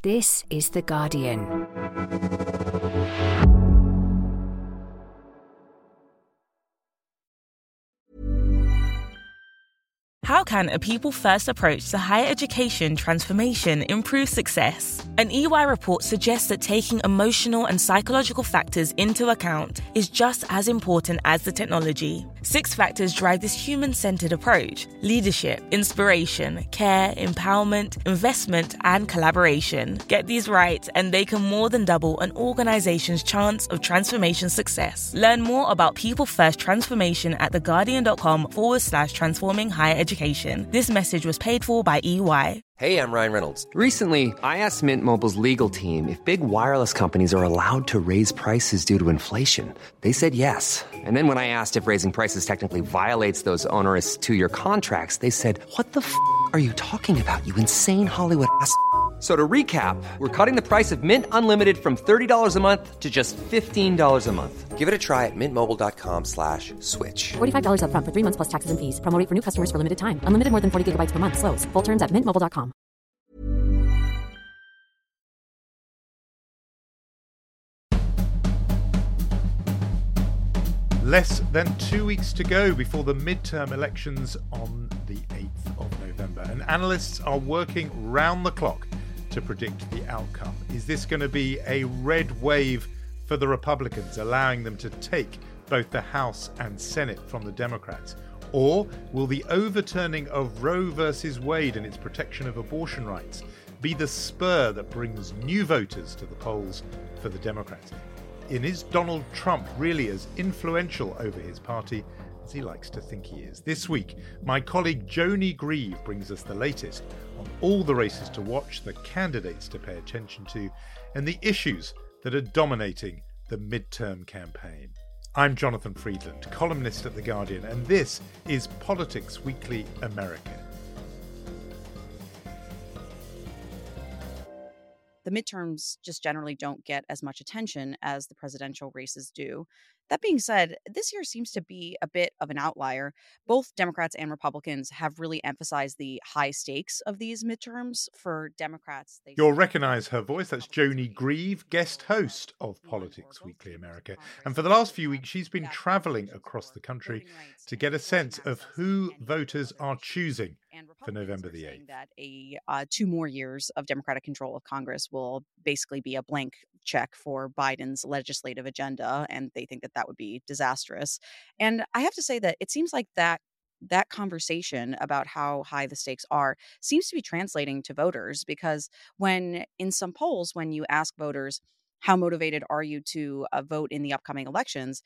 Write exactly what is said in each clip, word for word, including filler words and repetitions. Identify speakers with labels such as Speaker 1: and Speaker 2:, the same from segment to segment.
Speaker 1: This is The Guardian.
Speaker 2: How can a people-first approach to higher education transformation improve success? An E Y report suggests that taking emotional and psychological factors into account is just as important as the technology. Six factors drive this human-centered approach: leadership, inspiration, care, empowerment, investment, and collaboration. Get these right, and they can more than double an organization's chance of transformation success. Learn more about people-first transformation at theguardian.com forward slash transforming higher education. This message was paid for by E Y.
Speaker 3: Hey, I'm Ryan Reynolds.
Speaker 4: Recently, I asked Mint Mobile's legal team if big wireless companies are allowed to raise prices due to inflation. They said yes. And then when I asked if raising prices technically violates those onerous two-year contracts, they said, "What the f*** are you talking about, you insane Hollywood ass?" So to recap, we're cutting the price of Mint Unlimited from thirty dollars a month to just fifteen dollars a month.
Speaker 3: Give it a try at mintmobile.com slash switch.
Speaker 5: forty-five dollars up front for three months plus taxes and fees. Promo rate for new customers for limited time. Unlimited more than forty gigabytes per month. Slows full terms at mint mobile dot com.
Speaker 6: Less than two weeks to go before the midterm elections on the eighth of November, and analysts are working round the clock to predict the outcome. Is this going to be a red wave for the Republicans, allowing them to take both the House and Senate from the Democrats? Or will the overturning of Roe versus Wade and its protection of abortion rights be the spur that brings new voters to the polls for the Democrats? And is Donald Trump really as influential over his party as he likes to think he is? This week, my colleague Joni Grieve brings us the latest on all the races to watch, the candidates to pay attention to, and the issues that are dominating the midterm campaign. I'm Jonathan Friedland, columnist at The Guardian, and this is Politics Weekly America.
Speaker 7: The midterms just generally don't get as much attention as the presidential races do. That being said, this year seems to be a bit of an outlier. Both Democrats and Republicans have really emphasized the high stakes of these midterms. For Democrats, they
Speaker 6: You'll recognise her voice. That's Joni Grieve, guest host of Politics Weekly America. And for the last few weeks, she's been travelling across the country to get a sense of who voters are choosing for November the eighth.
Speaker 7: That a uh, two more years of Democratic control of Congress will basically be a blank check for Biden's legislative agenda, and they think that that would be disastrous. And I have to say that it seems like that that conversation about how high the stakes are seems to be translating to voters, because when in some polls, when you ask voters, how motivated are you to uh, vote in the upcoming elections,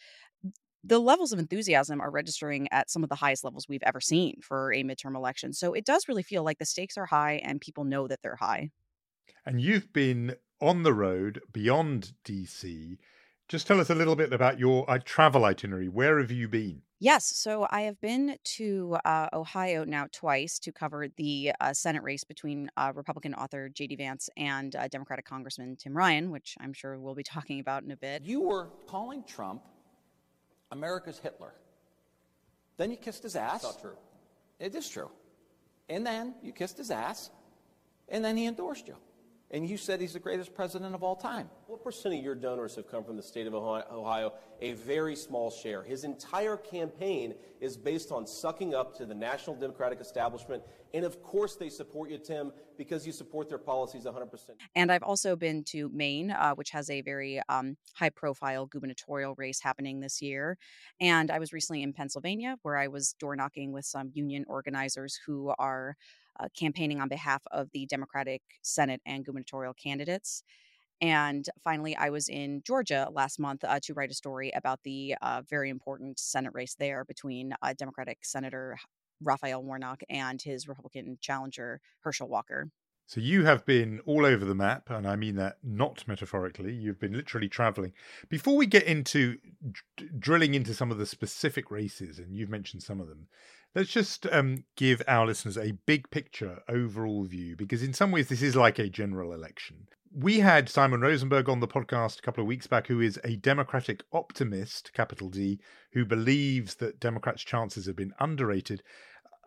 Speaker 7: the levels of enthusiasm are registering at some of the highest levels we've ever seen for a midterm election. So it does really feel like the stakes are high and people know that they're high.
Speaker 6: And you've been on the road beyond D C. Just tell us a little bit about your uh, travel itinerary. Where have you been?
Speaker 7: Yes, so I have been to uh, Ohio now twice to cover the uh, Senate race between uh, Republican author J D Vance and uh, Democratic Congressman Tim Ryan, which I'm sure we'll be talking about in a bit.
Speaker 8: You were calling Trump America's Hitler. Then you kissed his ass.
Speaker 9: That's not true.
Speaker 8: It is true. And then you kissed his ass, and then he endorsed you. And you said he's the greatest president of all time.
Speaker 9: What percent of your donors have come from the state of Ohio? A very small share. His entire campaign is based on sucking up to the national Democratic establishment. And of course they support you, Tim, because you support their policies one hundred percent.
Speaker 7: And I've also been to Maine, uh, which has a very um, high-profile gubernatorial race happening this year. And I was recently in Pennsylvania, where I was door-knocking with some union organizers who are Uh, campaigning on behalf of the Democratic Senate and gubernatorial candidates. And finally, I was in Georgia last month uh, to write a story about the uh, very important Senate race there between uh, Democratic Senator Raphael Warnock and his Republican challenger, Herschel Walker.
Speaker 6: So you have been all over the map, and I mean that not metaphorically. You've been literally travelling. Before we get into d- drilling into some of the specific races, and you've mentioned some of them, let's just um, give our listeners a big picture overall view, because in some ways this is like a general election. We had Simon Rosenberg on the podcast a couple of weeks back, who is a Democratic optimist, capital D, who believes that Democrats' chances have been underrated.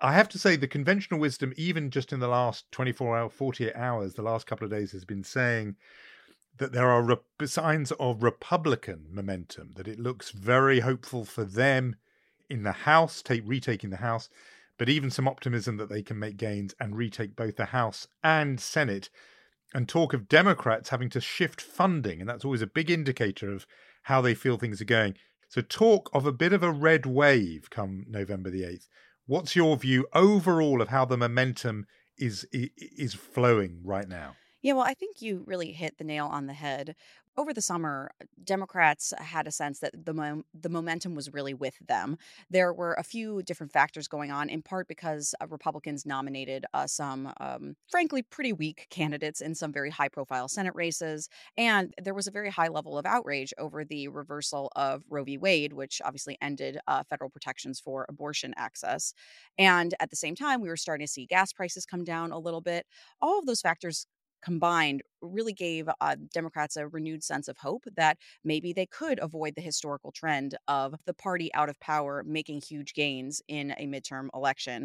Speaker 6: I have to say the conventional wisdom, even just in the last twenty-four hours, forty-eight hours, the last couple of days, has been saying that there are re- signs of Republican momentum, that it looks very hopeful for them in the House, take, retaking the House, but even some optimism that they can make gains and retake both the House and Senate, and talk of Democrats having to shift funding. And that's always a big indicator of how they feel things are going. So talk of a bit of a red wave come November the eighth. What's your view overall of how the momentum is is flowing right now?
Speaker 7: Yeah, well, I think you really hit the nail on the head. Over the summer, Democrats had a sense that the mom- the momentum was really with them. There were a few different factors going on, in part because uh, Republicans nominated uh, some, um, frankly, pretty weak candidates in some very high-profile Senate races, and there was a very high level of outrage over the reversal of Roe v. Wade, which obviously ended uh, federal protections for abortion access. And at the same time, we were starting to see gas prices come down a little bit. All of those factors combined really gave uh, Democrats a renewed sense of hope that maybe they could avoid the historical trend of the party out of power making huge gains in a midterm election.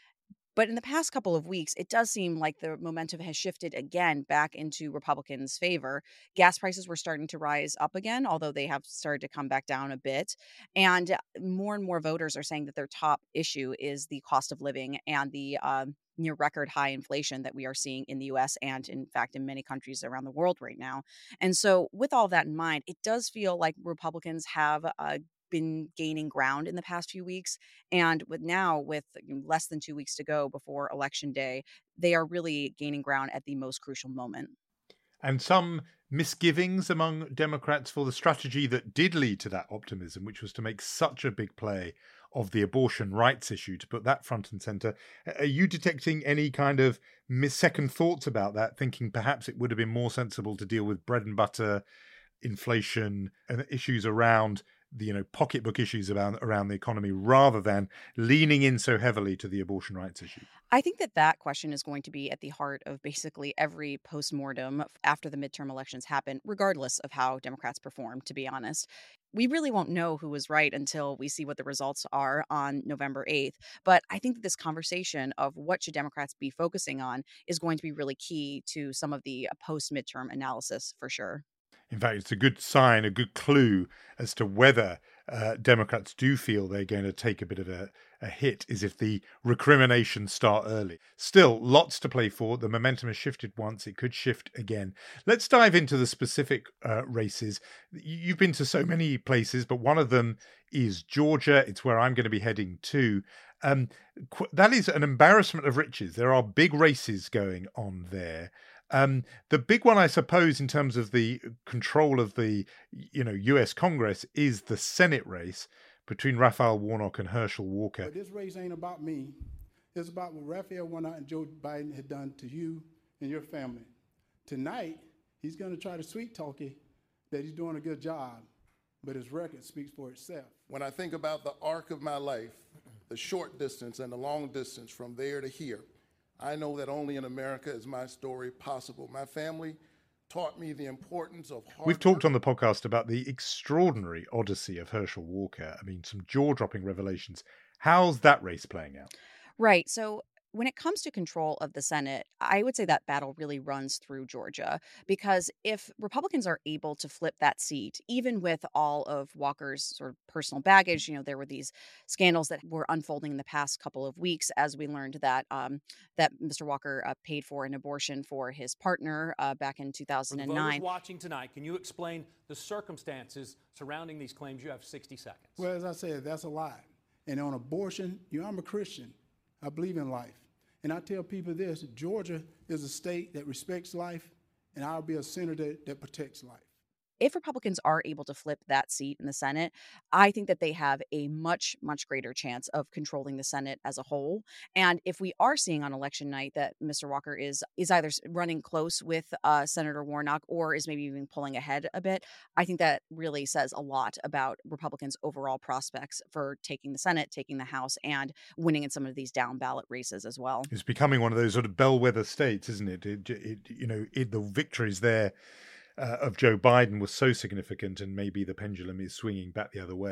Speaker 7: But in the past couple of weeks, it does seem like the momentum has shifted again back into Republicans' favor. Gas prices were starting to rise up again, although they have started to come back down a bit. And more and more voters are saying that their top issue is the cost of living and the um, near record high inflation that we are seeing in the U S and, in fact, in many countries around the world right now. And so with all that in mind, it does feel like Republicans have uh, been gaining ground in the past few weeks. And with now, with less than two weeks to go before Election Day, they are really gaining ground at the most crucial moment.
Speaker 6: And some misgivings among Democrats for the strategy that did lead to that optimism, which was to make such a big play of the abortion rights issue, to put that front and center. Are you detecting any kind of mis- second thoughts about that, thinking perhaps it would have been more sensible to deal with bread and butter, inflation, and issues around the, you know, pocketbook issues around around the economy, rather than leaning in so heavily to the abortion rights issue?
Speaker 7: I think that that question is going to be at the heart of basically every postmortem after the midterm elections happen, regardless of how Democrats perform, to be honest. We really won't know who was right until we see what the results are on November eighth. But I think that this conversation of what should Democrats be focusing on is going to be really key to some of the post-midterm analysis for sure.
Speaker 6: In fact, it's a good sign, a good clue as to whether uh, Democrats do feel they're going to take a bit of a, a hit, is if the recriminations start early. Still, lots to play for. The momentum has shifted once. It could shift again. Let's dive into the specific uh, races. You've been to so many places, but one of them is Georgia. It's where I'm going to be heading to. Um, qu- that is an embarrassment of riches. There are big races going on there. Um, the big one, I suppose, in terms of the control of the, you know, U S Congress is the Senate race between Raphael Warnock and Herschel Walker.
Speaker 1: But this race ain't about me. It's about what Raphael Warnock and Joe Biden had done to you and your family. Tonight, he's going to try to sweet talk you that he's doing a good job, but his record speaks for itself.
Speaker 10: When I think about the arc of my life, the short distance and the long distance from there to here, I know that only in America is my story possible. My family taught me the importance of hard
Speaker 6: We've talked on the podcast about the extraordinary odyssey of Herschel Walker. I mean, some jaw-dropping revelations. How's that race playing out?
Speaker 7: Right. So when it comes to control of the Senate, I would say that battle really runs through Georgia, because if Republicans are able to flip that seat, even with all of Walker's sort of personal baggage, you know, there were these scandals that were unfolding in the past couple of weeks as we learned that um, that Mister Walker uh, paid for an abortion for his partner uh, back in two thousand nine.
Speaker 11: For the voters watching tonight, can you explain the circumstances surrounding these claims? You have sixty seconds.
Speaker 1: Well, as I said, that's a lie. And on abortion, you know, I'm a Christian. I believe in life. And I tell people this, Georgia is a state that respects life, and I'll be a senator that protects life.
Speaker 7: If Republicans are able to flip that seat in the Senate, I think that they have a much, much greater chance of controlling the Senate as a whole. And if we are seeing on election night that Mister Walker is is either running close with uh, Senator Warnock or is maybe even pulling ahead a bit, I think that really says a lot about Republicans' overall prospects for taking the Senate, taking the House, and winning in some of these down ballot races as well.
Speaker 6: It's becoming one of those sort of bellwether states, isn't it? It, it you know, it, the victories there Uh, of Joe Biden was so significant, and maybe the pendulum is swinging back the other way.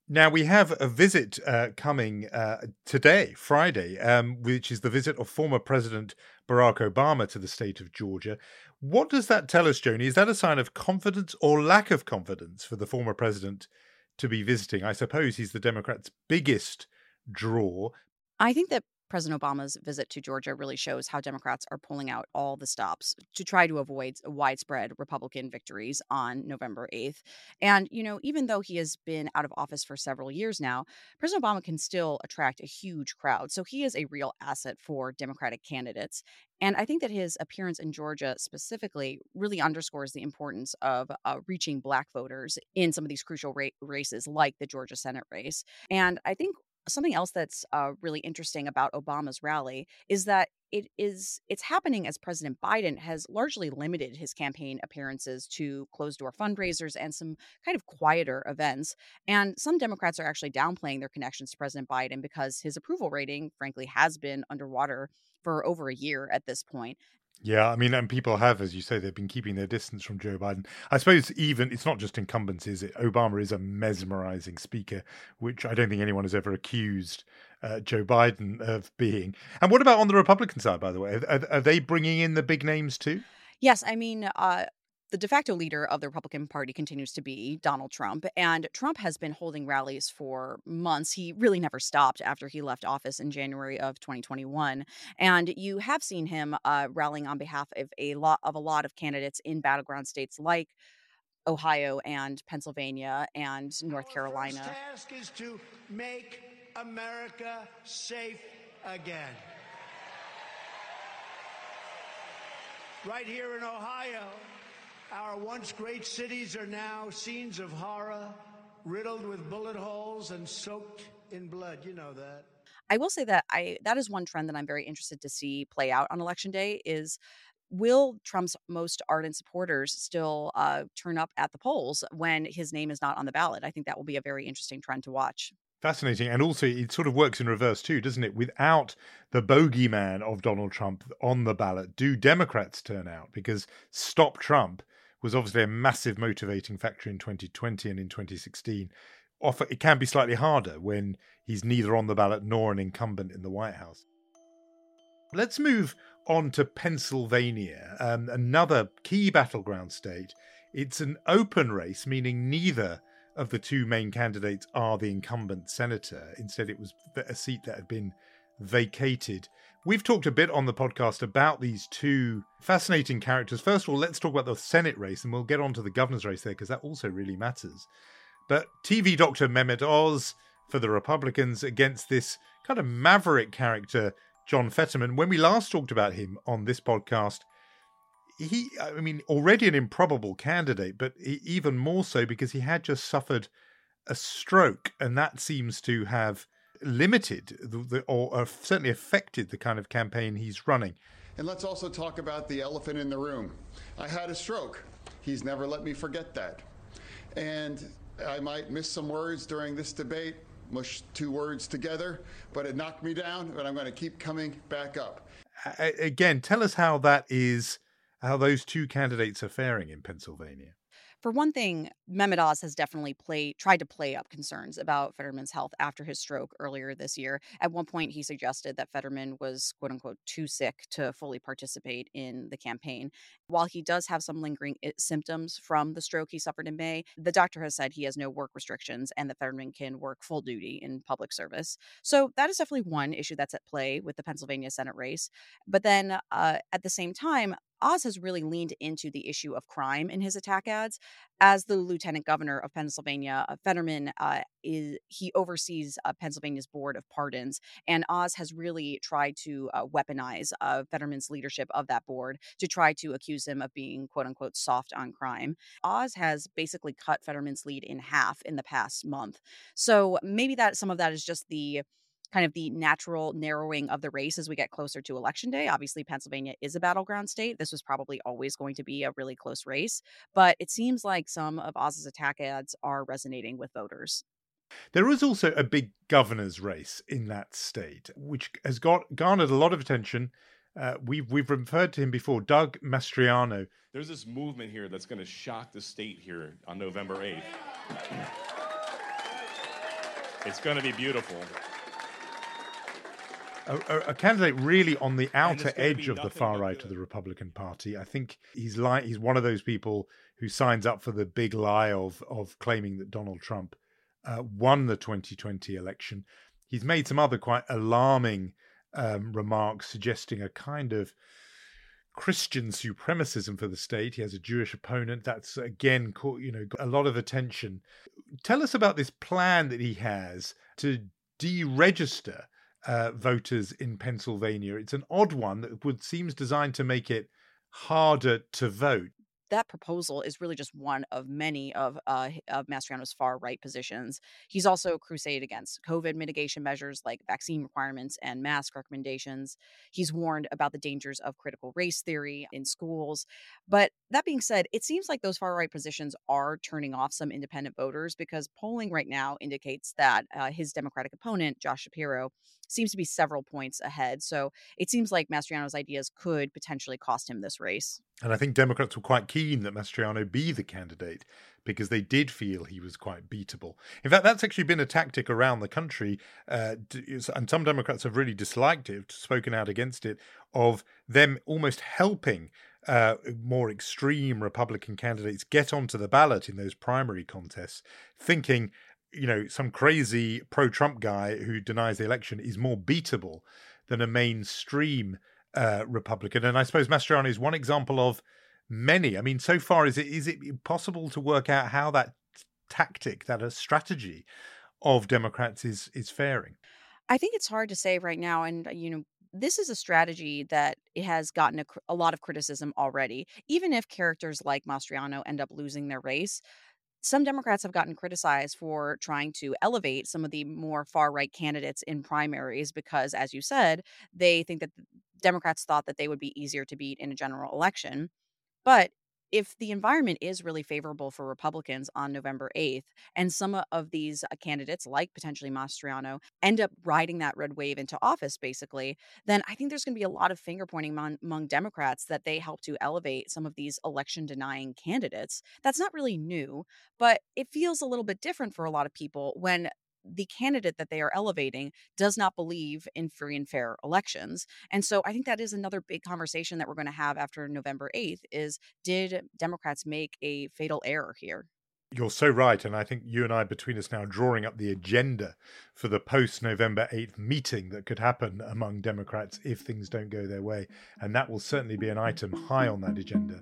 Speaker 6: Now, we have a visit uh, coming uh, today, Friday, um, which is the visit of former President Barack Obama to the state of Georgia. What does that tell us, Joni? Is that a sign of confidence or lack of confidence for the former president to be visiting? I suppose he's the Democrats' biggest draw.
Speaker 7: I think that President Obama's visit to Georgia really shows how Democrats are pulling out all the stops to try to avoid widespread Republican victories on November eighth. And, you know, even though he has been out of office for several years now, President Obama can still attract a huge crowd. So he is a real asset for Democratic candidates. And I think that his appearance in Georgia specifically really underscores the importance of uh, reaching Black voters in some of these crucial ra- races, like the Georgia Senate race. And I think something else that's uh, really interesting about Obama's rally is that it is it's happening as President Biden has largely limited his campaign appearances to closed-door fundraisers and some kind of quieter events. And some Democrats are actually downplaying their connections to President Biden because his approval rating, frankly, has been underwater for over a year at this point.
Speaker 6: Yeah, I mean, and people have, as you say, they've been keeping their distance from Joe Biden. I suppose even, it's not just incumbents, is it? Obama is a mesmerizing speaker, which I don't think anyone has ever accused uh, Joe Biden of being. And what about on the Republican side, by the way? Are, are they bringing in the big names too?
Speaker 7: Yes, I mean, uh, the de facto leader of the Republican Party continues to be Donald Trump, and Trump has been holding rallies for months. He really never stopped after he left office in January of twenty twenty-one, and you have seen him uh, rallying on behalf of a lot of a lot of candidates in battleground states like Ohio and Pennsylvania and North Carolina.
Speaker 12: Our first task is to make America safe again. Right here in Ohio, our once great cities are now scenes of horror, riddled with bullet holes and soaked in blood. You know that.
Speaker 7: I will say that I that is one trend that I'm very interested to see play out on Election Day is, will Trump's most ardent supporters still uh, turn up at the polls when his name is not on the ballot? I think that will be a very interesting trend to watch.
Speaker 6: Fascinating. And also, it sort of works in reverse too, doesn't it? Without the bogeyman of Donald Trump on the ballot, do Democrats turn out? Because Stop Trump was obviously a massive motivating factor in twenty twenty and in twenty sixteen. Often, it can be slightly harder when he's neither on the ballot nor an incumbent in the White House. Let's move on to Pennsylvania, um, another key battleground state. It's an open race, meaning neither of the two main candidates are the incumbent senator. Instead, it was a seat that had been vacated. We've talked a bit on the podcast about these two fascinating characters. First of all, let's talk about the Senate race, and we'll get on to the governor's race there, because that also really matters. But T V doctor Mehmet Oz for the Republicans against this kind of maverick character, John Fetterman. When we last talked about him on this podcast, he, I mean, already an improbable candidate, but even more so because he had just suffered a stroke, and that seems to have limited the, the, or uh, certainly affected the kind of campaign he's running.
Speaker 13: And let's also talk about the elephant in the room. I had a stroke. He's never let me forget that. And I might miss some words during this debate, mush two words together, but it knocked me down, but I'm going to keep coming back up.
Speaker 6: Uh, again, tell us how that is, how those two candidates are faring in Pennsylvania.
Speaker 7: For one thing, Mehmet Oz has definitely play, tried to play up concerns about Fetterman's health after his stroke earlier this year. At one point, he suggested that Fetterman was, quote unquote, too sick to fully participate in the campaign. While he does have some lingering symptoms from the stroke he suffered in May, the doctor has said he has no work restrictions and that Fetterman can work full duty in public service. So that is definitely one issue that's at play with the Pennsylvania Senate race. But then uh, at the same time, Oz has really leaned into the issue of crime in his attack ads. As the lieutenant governor of Pennsylvania, uh, Fetterman uh, is he oversees uh, Pennsylvania's Board of Pardons, and Oz has really tried to uh, weaponize uh, Fetterman's leadership of that board to try to accuse him of being, quote unquote, soft on crime. Oz has basically cut Fetterman's lead in half in the past month. So maybe that some of that is just the kind of the natural narrowing of the race as we get closer to Election Day. Obviously, Pennsylvania is a battleground state. This was probably always going to be a really close race, but it seems like some of Oz's attack ads are resonating with voters.
Speaker 6: There is also a big governor's race in that state, which has got garnered a lot of attention. Uh, we've we've referred to him before, Doug Mastriano.
Speaker 14: There's this movement here that's going to shock the state here on November eighth. It's going to be beautiful.
Speaker 6: A, a, a candidate really on the outer edge of the far
Speaker 14: but
Speaker 6: right
Speaker 14: good.
Speaker 6: of the Republican Party. I think he's like he's one of those people who signs up for the big lie of of claiming that Donald Trump uh, won the twenty twenty election. He's made some other quite alarming um, remarks suggesting a kind of Christian supremacism for the state. He has a Jewish opponent. That's again, caught, you know, got a lot of attention. Tell us about this plan that he has to deregister uh, voters in Pennsylvania. It's an odd one that would seems designed to make it harder to vote.
Speaker 7: That proposal is really just one of many of uh, h- of Mastriano's far right positions. He's also crusaded against COVID mitigation measures like vaccine requirements and mask recommendations. He's warned about the dangers of critical race theory in schools. But that being said, it seems like those far right positions are turning off some independent voters because polling right now indicates that uh, his Democratic opponent, Josh Shapiro, seems to be several points ahead. So it seems like Mastriano's ideas could potentially cost him this race.
Speaker 6: And I think Democrats were quite keen that Mastriano be the candidate because they did feel he was quite beatable. In fact, that's actually been a tactic around the country, uh, and some Democrats have really disliked it, spoken out against it, of them almost helping uh, more extreme Republican candidates get onto the ballot in those primary contests, thinking, you know, some crazy pro-Trump guy who denies the election is more beatable than a mainstream Uh, Republican. And I suppose Mastriano is one example of many. I mean, so far, is it is it possible to work out how that tactic, that a strategy of Democrats is is faring?
Speaker 7: I think it's hard to say right now. And, uh, you know, this is a strategy that it has gotten a, cr- a lot of criticism already. Even if characters like Mastriano end up losing their race, some Democrats have gotten criticized for trying to elevate some of the more far right candidates in primaries because, as you said, they think that Democrats thought that they would be easier to beat in a general election. But if the environment is really favorable for Republicans on November eighth, and some o- of these uh, candidates, like potentially Mastriano, end up riding that red wave into office, basically, then I think there's going to be a lot of finger pointing among, among Democrats that they help to elevate some of these election denying candidates. That's not really new, but it feels a little bit different for a lot of people when the candidate that they are elevating does not believe in free and fair elections. And so I think that is another big conversation that we're going to have after November eighth is, did Democrats make a fatal error here?
Speaker 6: You're so right. And I think you and I, between us now, are drawing up the agenda for the post-November eighth meeting that could happen among Democrats if things don't go their way. And that will certainly be an item high on that agenda.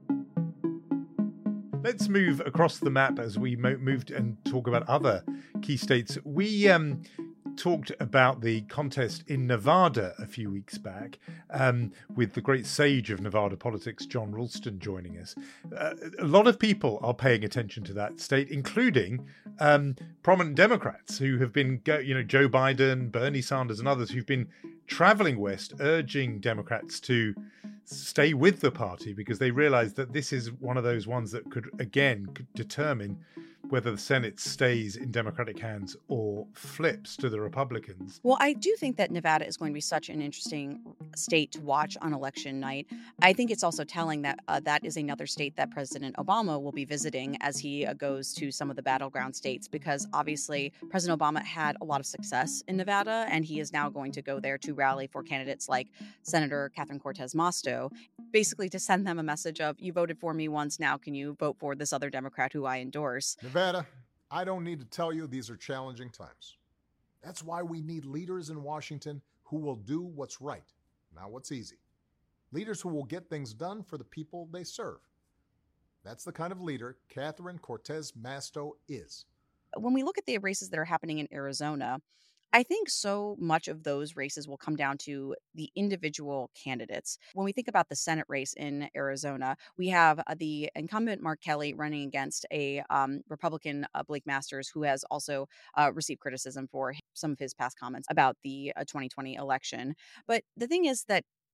Speaker 6: Let's move across the map as we mo- moved and talk about other key states. We um, talked about the contest in Nevada a few weeks back um, with the great sage of Nevada politics, John Ralston, joining us. Uh, a lot of people are paying attention to that state, including um, prominent Democrats who have been, go- you know, Joe Biden, Bernie Sanders and others who've been traveling west, urging Democrats to stay with the party because they realize that this is one of those ones that could, again, could determine whether the Senate stays in Democratic hands or flips to the Republicans.
Speaker 7: Well, I do think that Nevada is going to be such an interesting state to watch on election night. I think it's also telling that uh, that is another state that President Obama will be visiting as he uh, goes to some of the battleground states, because obviously President Obama had a lot of success in Nevada, and he is now going to go there to rally for candidates like Senator Catherine Cortez Masto, basically to send them a message of, you voted for me once, now can you vote for this other Democrat who I endorse?
Speaker 15: Nevada, I don't need to tell you these are challenging times. That's why we need leaders in Washington who will do what's right, not what's easy. Leaders who will get things done for the people they serve. That's the kind of leader Catherine Cortez Masto is.
Speaker 7: When we look at the races that are happening in Arizona, I think so much of those races will come down to the individual candidates. When we think about the Senate race in Arizona, we have uh, the incumbent Mark Kelly running against a um, Republican, uh, Blake Masters, who has also uh, received criticism for some of his past comments about the uh, twenty twenty election. But the thing is that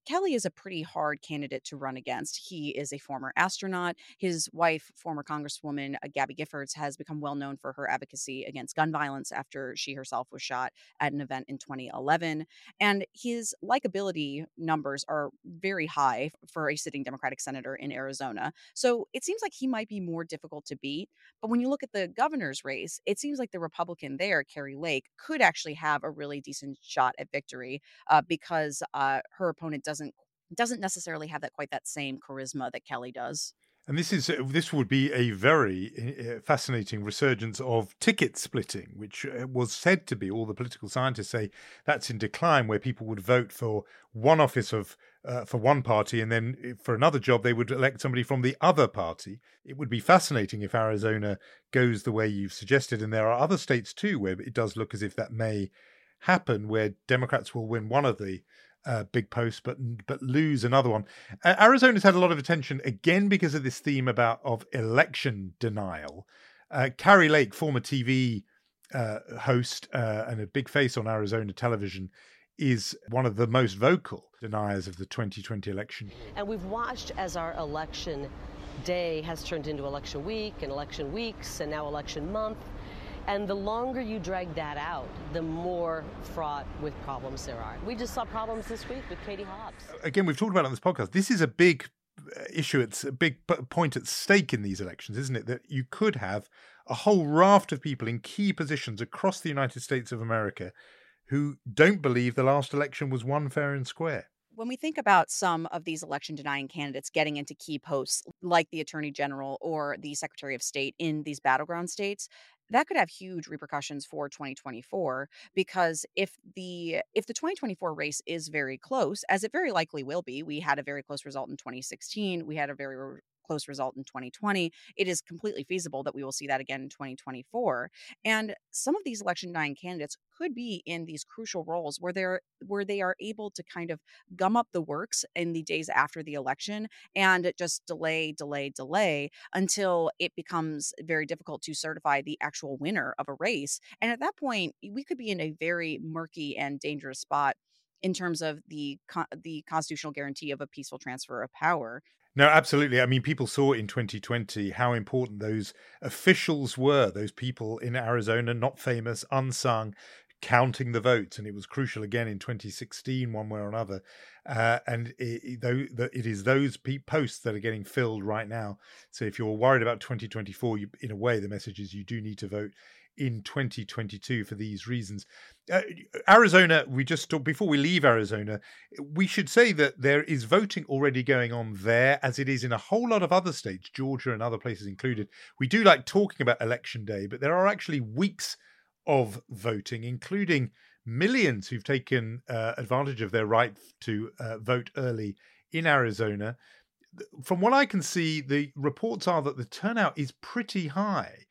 Speaker 7: Kelly is a pretty hard candidate to run against. He is a former astronaut. His wife, former Congresswoman uh, Gabby Giffords, has become well known for her advocacy against gun violence after she herself was shot at an event in twenty eleven. And his likability numbers are very high for a sitting Democratic senator in Arizona. So it seems like he might be more difficult to beat. But when you look at the governor's race, it seems like the Republican there, Carrie Lake, could actually have a really decent shot at victory uh, because uh, her opponent doesn't doesn't necessarily have that quite that same charisma that Kelly does.
Speaker 6: And this is this would be a very uh, fascinating resurgence of ticket splitting, which uh, was said to be, all the political scientists say that's in decline, where people would vote for one office of uh, for one party, and then for another job they would elect somebody from the other party. It would be fascinating if Arizona goes the way you've suggested, and there are other states too where it does look as if that may happen, where Democrats will win one of the Uh, big post, but but lose another one. Uh, Arizona's had a lot of attention again because of this theme about of election denial. Uh, Carrie Lake, former T V uh, host uh, and a big face on Arizona television, is one of the most vocal deniers of the twenty twenty election.
Speaker 14: And we've watched as our election day has turned into election week and election weeks and now election month. And the longer you drag that out, the more fraught with problems there are. We just saw problems this week with Katie Hobbs.
Speaker 6: Again, we've talked about it on this podcast. This is a big issue. It's a big point at stake in these elections, isn't it? That you could have a whole raft of people in key positions across the United States of America who don't believe the last election was won fair and square.
Speaker 7: When we think about some of these election denying candidates getting into key posts like the Attorney General or the Secretary of State in these battleground states, that could have huge repercussions for twenty twenty-four, because if the if the twenty twenty-four race is very close, as it very likely will be, we had a very close result in twenty sixteen, we had a very re- close result in twenty twenty. It is completely feasible that we will see that again in twenty twenty-four. And some of these election denying candidates could be in these crucial roles where they're where they are able to kind of gum up the works in the days after the election and just delay, delay, delay until it becomes very difficult to certify the actual winner of a race. And at that point, we could be in a very murky and dangerous spot in terms of the the constitutional guarantee of a peaceful transfer of power.
Speaker 6: No, absolutely. I mean, people saw in twenty twenty how important those officials were, those people in Arizona, not famous, unsung, counting the votes. And it was crucial again in twenty sixteen, one way or another. Uh, and it, it, it is those posts that are getting filled right now. So if you're worried about twenty twenty-four, you, in a way, the message is you do need to vote in twenty twenty-two for these reasons. Uh, Arizona, we just talked, before we leave Arizona, we should say that there is voting already going on there, as it is in a whole lot of other states, Georgia and other places included. We do like talking about election day, but there are actually weeks of voting, including millions who've taken uh, advantage of their right to uh, vote early in Arizona. From what I can see, the reports are that the turnout is pretty high.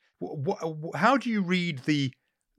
Speaker 6: How do you read the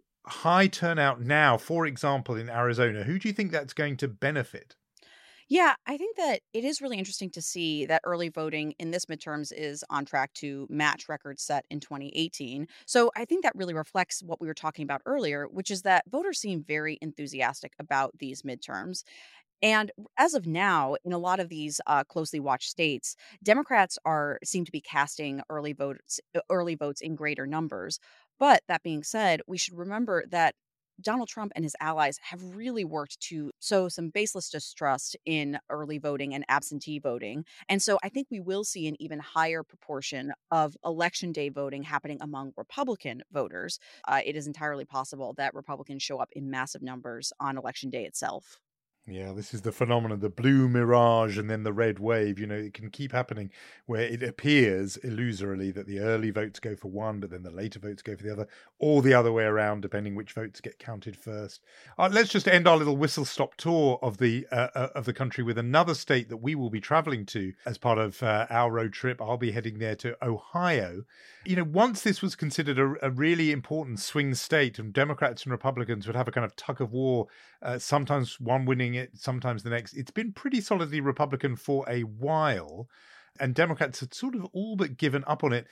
Speaker 6: high turnout now, for example, in Arizona? Who do you think that's going to benefit?
Speaker 7: Yeah, I think that it is really interesting to see that early voting in this midterms is on track to match records set in twenty eighteen. So I think that really reflects what we were talking about earlier, which is that voters seem very enthusiastic about these midterms. And as of now, in a lot of these uh, closely watched states, Democrats are seem to be casting early votes early votes in greater numbers. But that being said, we should remember that Donald Trump and his allies have really worked to sow some baseless distrust in early voting and absentee voting. And so I think we will see an even higher proportion of election day voting happening among Republican voters. Uh, it is entirely possible that Republicans show up in massive numbers on election day itself.
Speaker 6: Yeah, this is the phenomenon, the blue mirage and then the red wave. You know, it can keep happening where it appears illusorily that the early votes go for one, but then the later votes go for the other, or the other way around, depending which votes get counted first. Uh, let's just end our little whistle-stop tour of the uh, uh, of the country with another state that we will be traveling to as part of uh, our road trip. I'll be heading there to Ohio. You know, once this was considered a, a really important swing state, and Democrats and Republicans would have a kind of tug of war, uh, sometimes one winning it, sometimes the next. It's been pretty solidly Republican for a while, and Democrats had sort of all but given up on it.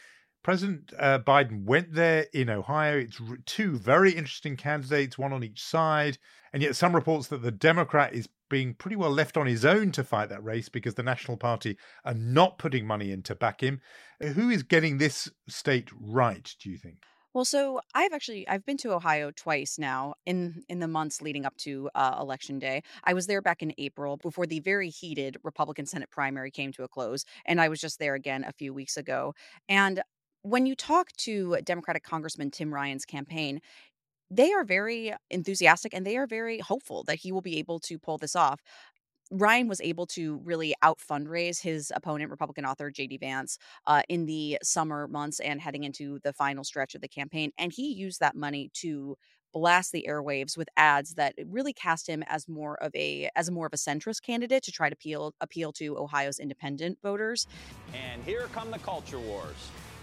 Speaker 6: President uh, Biden went there in Ohio. It's r- two very interesting candidates, one on each side. And yet some reports that the Democrat is being pretty well left on his own to fight that race because the National Party are not putting money in to back him. Who is getting this state right, do you think?
Speaker 7: Well, so I've actually I've been to Ohio twice now in in the months leading up to uh, election day. I was there back in April before the very heated Republican Senate primary came to a close, and I was just there again a few weeks ago. And when you talk to Democratic Congressman Tim Ryan's campaign, they are very enthusiastic and they are very hopeful that he will be able to pull this off. Ryan was able to really out fundraise his opponent, Republican author J D Vance, uh, in the summer months and heading into the final stretch of the campaign. And he used that money to blast the airwaves with ads that really cast him as more of a as more of a centrist candidate to try to appeal appeal to Ohio's independent voters.
Speaker 16: And here come the culture wars.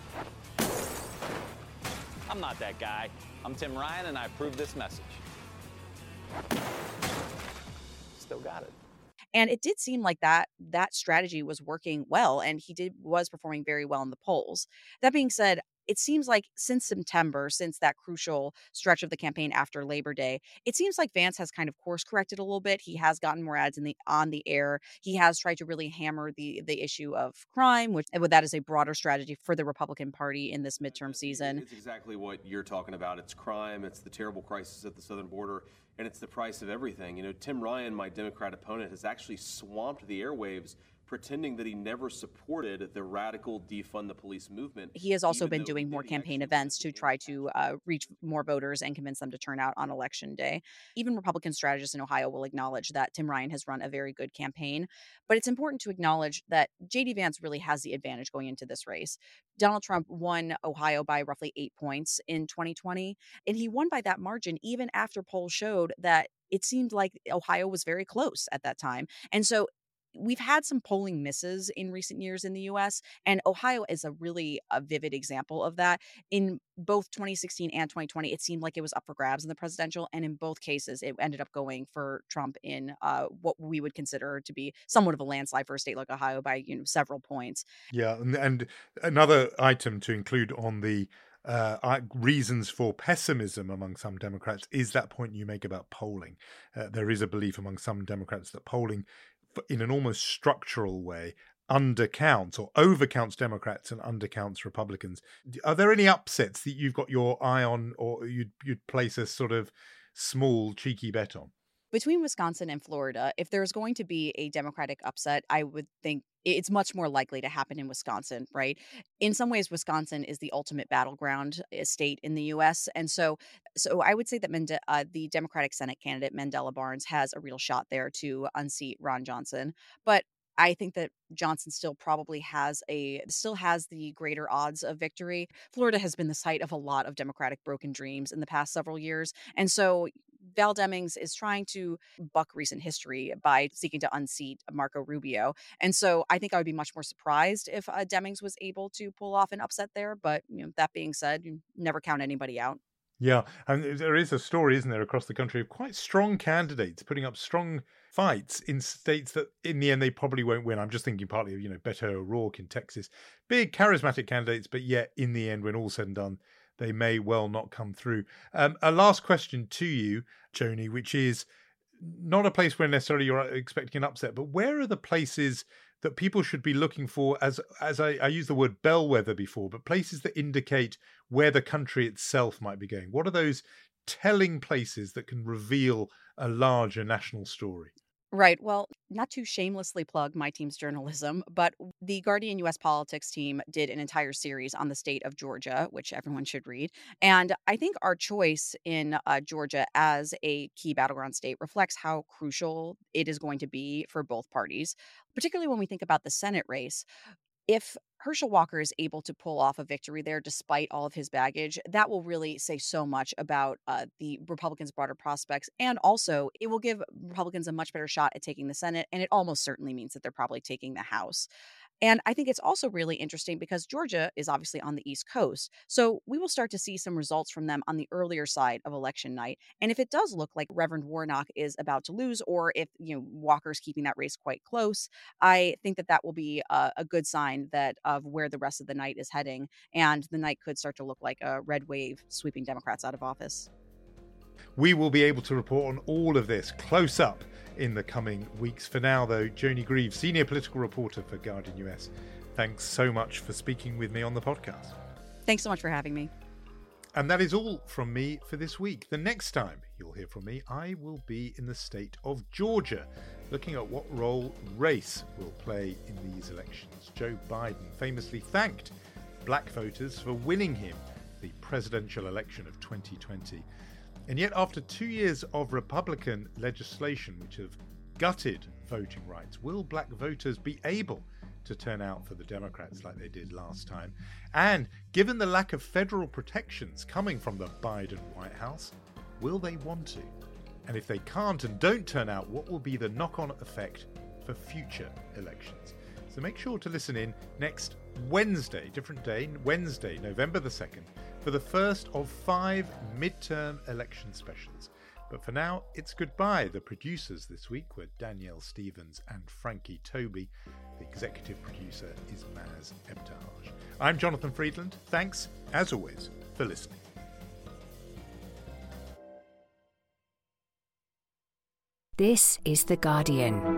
Speaker 16: I'm not that guy. I'm Tim Ryan, and I approve this message. Still got it.
Speaker 7: And it did seem like that that strategy was working well, and he did was performing very well in the polls. That being said, it seems like since September, since that crucial stretch of the campaign after Labor Day, it seems like Vance has kind of course corrected a little bit. He has gotten more ads in the on the air. He has tried to really hammer the the issue of crime, which and that is a broader strategy for the Republican Party in this midterm season.
Speaker 9: It's exactly what you're talking about. It's crime. It's the terrible crisis at the southern border. And it's the price of everything. You know, Tim Ryan, my Democrat opponent, has actually swamped the airwaves pretending that he never supported the radical defund the police movement.
Speaker 7: He has also been doing more campaign events to try to uh, reach more voters and convince them to turn out on election day. Even Republican strategists in Ohio will acknowledge that Tim Ryan has run a very good campaign. But it's important to acknowledge that J D Vance really has the advantage going into this race. Donald Trump won Ohio by roughly eight points in twenty twenty, and he won by that margin even after polls showed that it seemed like Ohio was very close at that time. And so we've had some polling misses in recent years in the U S, and Ohio is a really a vivid example of that. In both twenty sixteen and twenty twenty, it seemed like it was up for grabs in the presidential, and in both cases, it ended up going for Trump in uh, what we would consider to be somewhat of a landslide for a state like Ohio by you know several points.
Speaker 6: Yeah, and, and another item to include on the Uh, reasons for pessimism among some Democrats is that point you make about polling. Uh, there is a belief among some Democrats that polling, in an almost structural way, undercounts or overcounts Democrats and undercounts Republicans. Are there any upsets that you've got your eye on, or you'd you'd place a sort of small cheeky bet on?
Speaker 7: Between Wisconsin and Florida, if there's going to be a Democratic upset, I would think it's much more likely to happen in Wisconsin, right? In some ways, Wisconsin is the ultimate battleground state in the U S. And so so I would say that Mende- uh, the Democratic Senate candidate, Mandela Barnes, has a real shot there to unseat Ron Johnson. But I think that Johnson still probably has a still has the greater odds of victory. Florida has been the site of a lot of Democratic broken dreams in the past several years. And so Val Demings is trying to buck recent history by seeking to unseat Marco Rubio. And so I think I would be much more surprised if uh, Demings was able to pull off an upset there. But you know, that being said, you never count anybody out.
Speaker 6: Yeah, and there is a story, isn't there, across the country of quite strong candidates putting up strong fights in states that in the end they probably won't win. I'm just thinking partly of, you know, Beto O'Rourke in Texas. Big charismatic candidates, but yet in the end, when all's said and done, they may well not come through. Um, a last question to you, Joni, which is not a place where necessarily you're expecting an upset, but where are the places that people should be looking for, as as I, I used the word bellwether before, but places that indicate where the country itself might be going? What are those telling places that can reveal a larger national story?
Speaker 7: Right. Well, not to shamelessly plug my team's journalism, but the Guardian U S Politics team did an entire series on the state of Georgia, which everyone should read. And I think our choice in uh, Georgia as a key battleground state reflects how crucial it is going to be for both parties, particularly when we think about the Senate race. If Herschel Walker is able to pull off a victory there despite all of his baggage, that will really say so much about uh, the Republicans' broader prospects. And also, it will give Republicans a much better shot at taking the Senate. And it almost certainly means that they're probably taking the House. And I think it's also really interesting because Georgia is obviously on the East Coast. So we will start to see some results from them on the earlier side of election night. And if it does look like Reverend Warnock is about to lose, or if, you know, Walker's keeping that race quite close, I think that that will be a, a good sign that of where the rest of the night is heading. And the night could start to look like a red wave sweeping Democrats out of office.
Speaker 6: We will be able to report on all of this close up in the coming weeks. For now, though, Joni Greaves, senior political reporter for Guardian U S, thanks so much for speaking with me on the podcast.
Speaker 7: Thanks so much for having me.
Speaker 6: And that is all from me for this week. The next time you'll hear from me, I will be in the state of Georgia, looking at what role race will play in these elections. Joe Biden famously thanked black voters for winning him the presidential election of twenty twenty. And yet, after two years of Republican legislation which have gutted voting rights, will black voters be able to turn out for the Democrats like they did last time? And given the lack of federal protections coming from the Biden White House, will they want to? And if they can't and don't turn out, what will be the knock-on effect for future elections? So make sure to listen in next Wednesday, different day, Wednesday, November the second, for the first of five midterm election specials. But for now, it's goodbye. The producers this week were Danielle Stevens and Frankie Toby. The executive producer is Maz Ebtahaj. I'm Jonathan Friedland. Thanks, as always, for listening.
Speaker 17: This is The Guardian.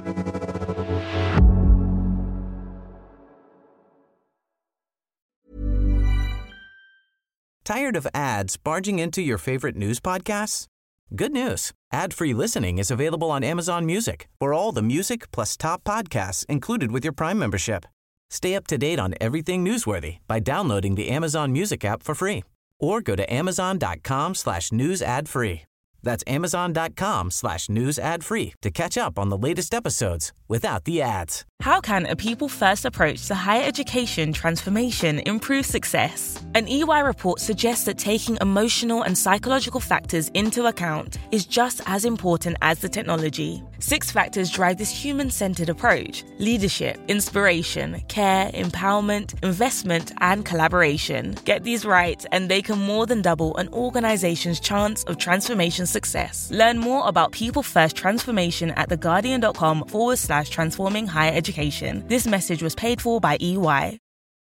Speaker 18: Tired of ads barging into your favorite news podcasts? Good news. Ad-free listening is available on Amazon Music for all the music plus top podcasts included with your Prime membership. Stay up to date on everything newsworthy by downloading the Amazon Music app for free or go to amazon.com slash news ad free. That's amazon.com slash news ad free to catch up on the latest episodes without the ads.
Speaker 2: How can a people-first approach to higher education transformation improve success? An E Y report suggests that taking emotional and psychological factors into account is just as important as the technology. Six factors drive this human-centered approach: leadership, inspiration, care, empowerment, investment, and collaboration. Get these right, and they can more than double an organization's chance of transformation success. Learn more about people-first transformation at theguardian.com forward slash transforming higher education. This message was paid for by E Y.